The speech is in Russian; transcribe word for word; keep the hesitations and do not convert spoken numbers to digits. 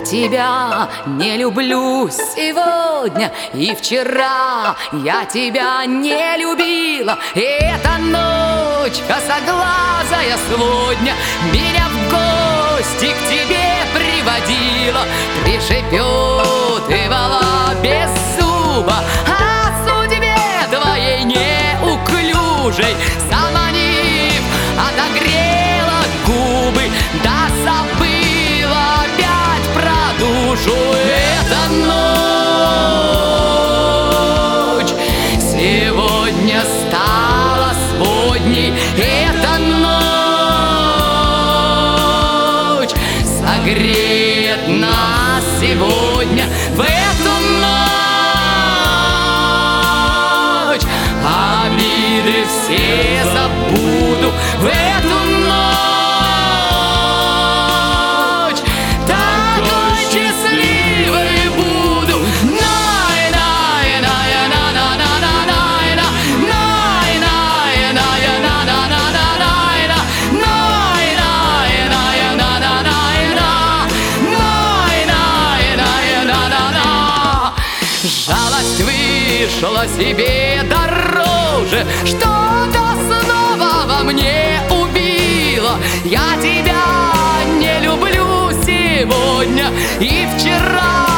тебя не люблю сегодня и вчера я тебя не любила. И эта ночь косоглазая сегодня меня в гости к тебе приводила. Пришепетывала без зуба о судьбе твоей неуклюжей, заманив, отогрела губы, да забыла опять про душу. Эта ночь сегодня стала сводней. Эта ночь согреет нас сегодня. В эту ночь обиды все забуду. В эту ночь такой счастливой буду. Жалость вышла себе дороже, что-то снова во мне убило. Я тебя не люблю сегодня и вчера